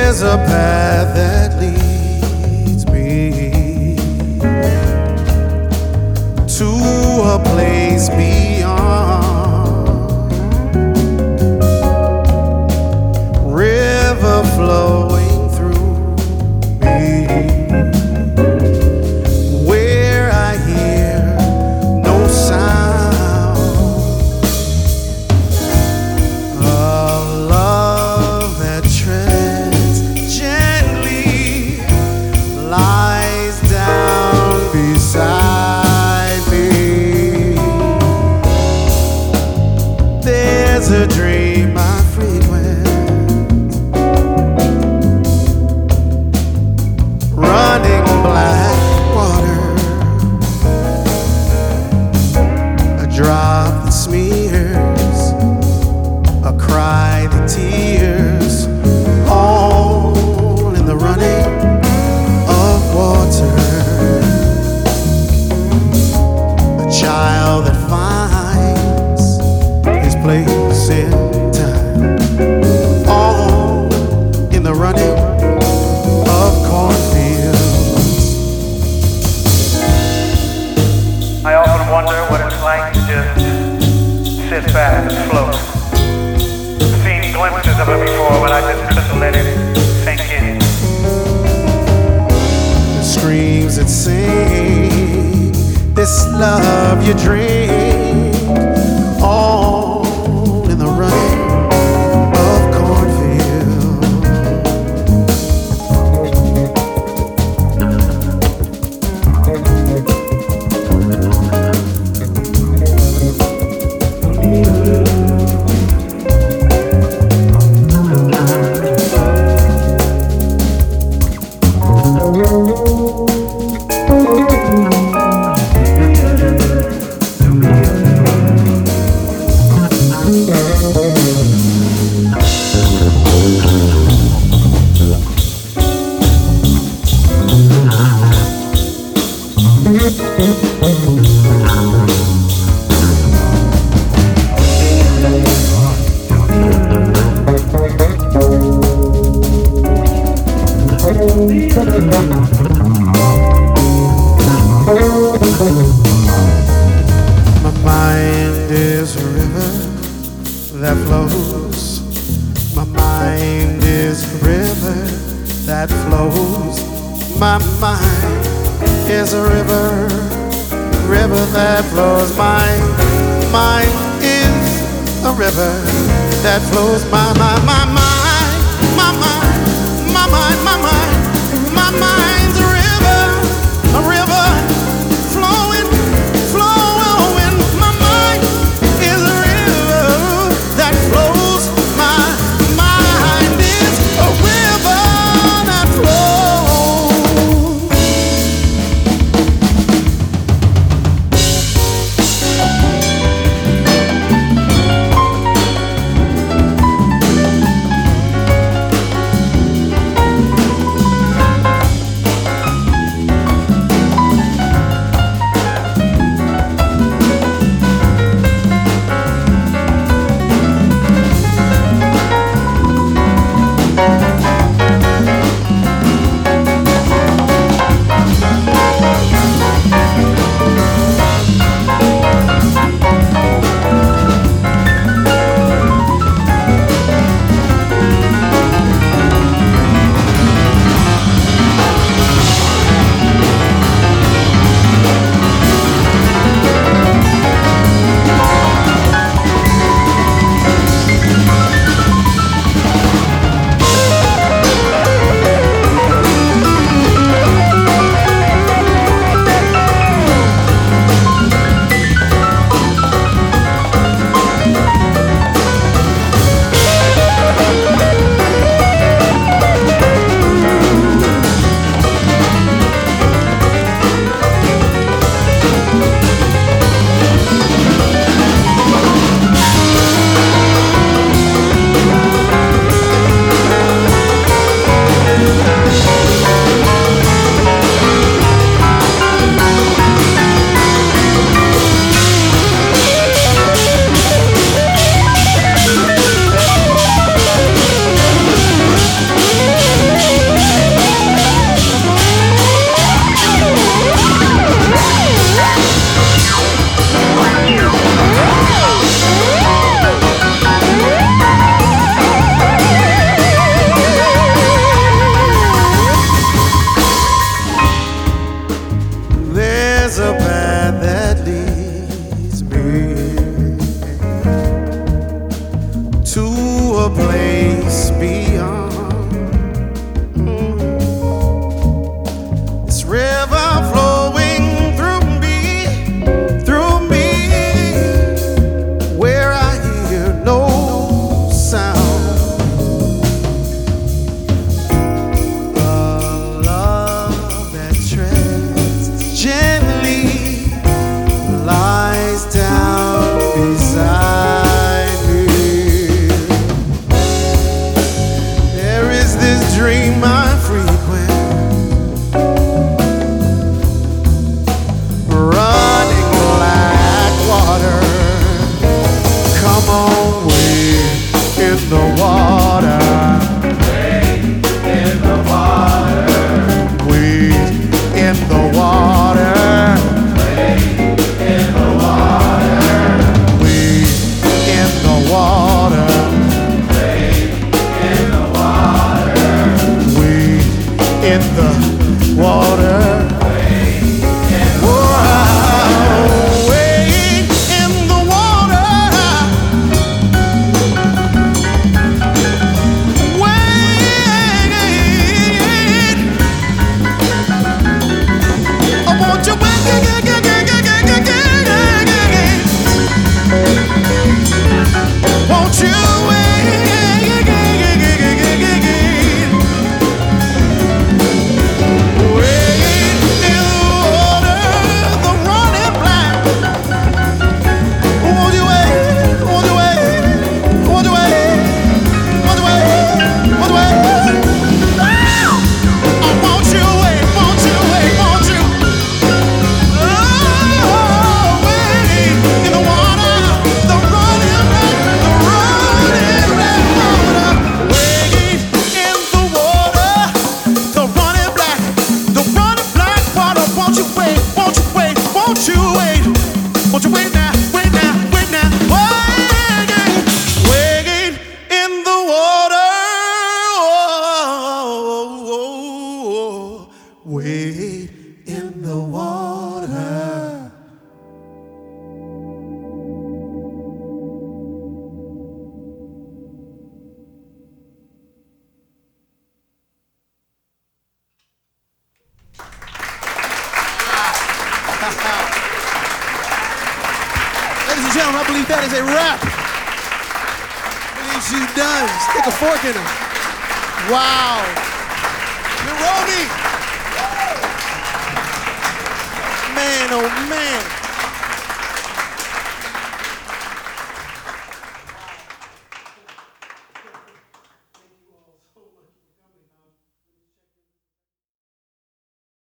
There's a path that leads me to a place beyond, river flowing through me, where I hear no sound of love that treads gently, lies down beside me. There's a dream I frequent, running black water, a drop that smears, a cry that tears, all in the running of water. A child that finds his place in time, all in the running of cornfields. I often wonder what it's like to just sit back and float. I've seen glimpses of it before, but I just couldn't let it sink in. The screams that sing this love you drink, all in the running of cornfields. My mind is a river that flows. My mind is a river that flows. My mind is a river that flows. My mind is a river that flows. My mind, my mind, my mind, my mind, my mind, my mind's a river flowing, flowing. My mind is a river that flows. My mind is a river that flows. dream my frequent, running like water. Come on, wade in the water. Wade in the water. Wade in the water. Wade in the water. Wade in the water. In the water, wade in the water, wade. I want you wade, won't you wade? Won't you wait now, wait now, wait now, wade in the water, wade in the water. Ladies and gentlemen, I believe that is a wrap. Look at you done. Stick a fork in them. Wow. Hiromi. Man, oh man.